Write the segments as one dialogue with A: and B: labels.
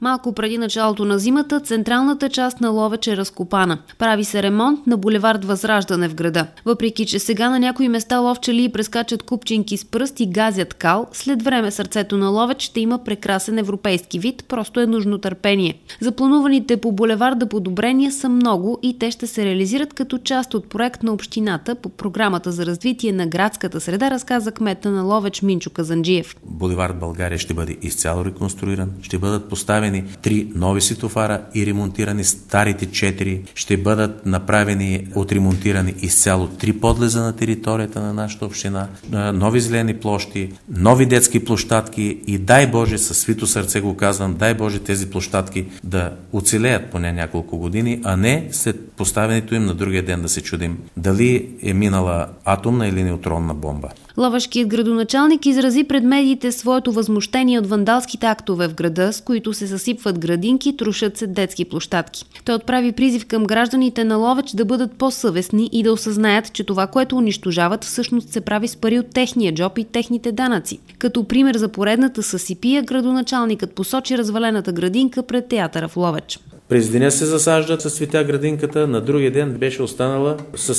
A: Малко преди началото на зимата, централната част на Ловеч е разкопана. Прави се ремонт на булевард Възраждане в града. Въпреки че сега на някои места ловчели прескачат купчинки с пръст и газят кал, след време сърцето на Ловеч ще има прекрасен европейски вид, просто е нужно търпение. Заплануваните по булеварда подобрения са много и те ще се реализират като част от проект на общината по програмата за развитие на градската среда, разказа кмета на Ловеч Минчо Казанджиев.
B: Булевард България ще бъде изцяло реконструиран, ще бъдат поставени 3 нови светофара и ремонтирани старите 4, ще бъдат направени, отремонтирани изцяло 3 подлеза на територията на нашата община, нови зелени площи, нови детски площадки и дай Боже, със свито сърце го казвам, дай Боже тези площадки да оцелеят поне няколко години, а не след поставянето им на другия ден да се чудим дали е минала атомна или неутронна бомба.
A: Ловешкият градоначалник изрази пред медиите своето възмущение от вандалските актове в града, с които се съсипват градинки, трушат се детски площадки. Той отправи призив към гражданите на Ловеч да бъдат по-съвестни и да осъзнаят, че това, което унищожават, всъщност се прави с пари от техния джоб и техните данъци. Като пример за поредната съсипия, градоначалникът посочи развалената градинка пред театъра в Ловеч.
B: През деня се засаждат с цветя градинката, на другия ден беше останала с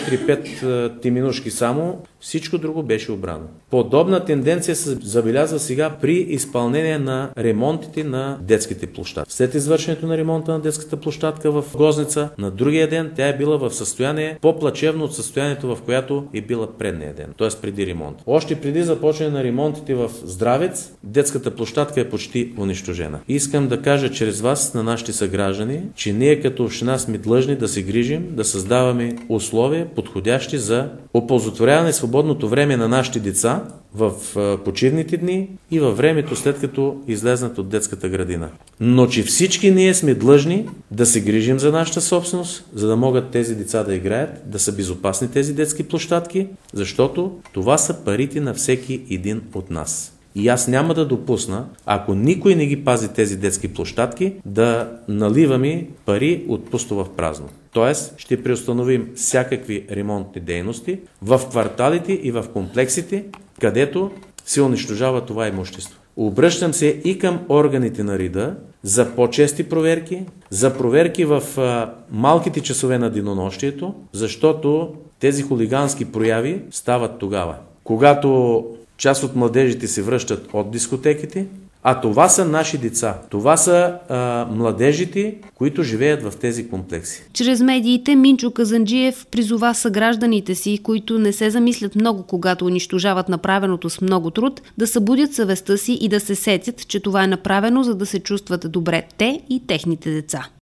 B: 4-5 тиминушки само, всичко друго беше обрано. Подобна тенденция се забелязва сега при изпълнение на ремонтите на детските площадки. След извършването на ремонта на детската площадка в Гозница, на другия ден тя е била в състояние по-плачевно от състоянието, в което е била предния ден, т.е. преди ремонт. Още преди започване на ремонтите в Здравец, детската площадка е почти унищожена. Искам да кажа чрез вас на нашите съграждани, че ние като община сме длъжни да се грижим, да създаваме условия, подходящи за оползотворяване свободното време на нашите деца в почивните дни и във времето след като излезнат от детската градина. Но че всички ние сме длъжни да се грижим за нашата собственост, за да могат тези деца да играят, да са безопасни тези детски площадки, защото това са парите на всеки един от нас. И аз няма да допусна, ако никой не ги пази тези детски площадки, да наливаме пари от пусто в празно. Тоест, ще преустановим всякакви ремонтни дейности в кварталите и в комплексите, където се унищожава това имущество. Обръщам се и към органите на реда за по-чести проверки, за проверки в малките часове на денонощието, защото тези хулигански прояви стават тогава, когато част от младежите се връщат от дискотеките, а това са наши деца. Това са младежите, които живеят в тези комплекси.
A: Чрез медиите Минчо Казанджиев призова съгражданите си, които не се замислят много, когато унищожават направеното с много труд, да събудят съвестта си и да се сетят, че това е направено, за да се чувстват добре те и техните деца.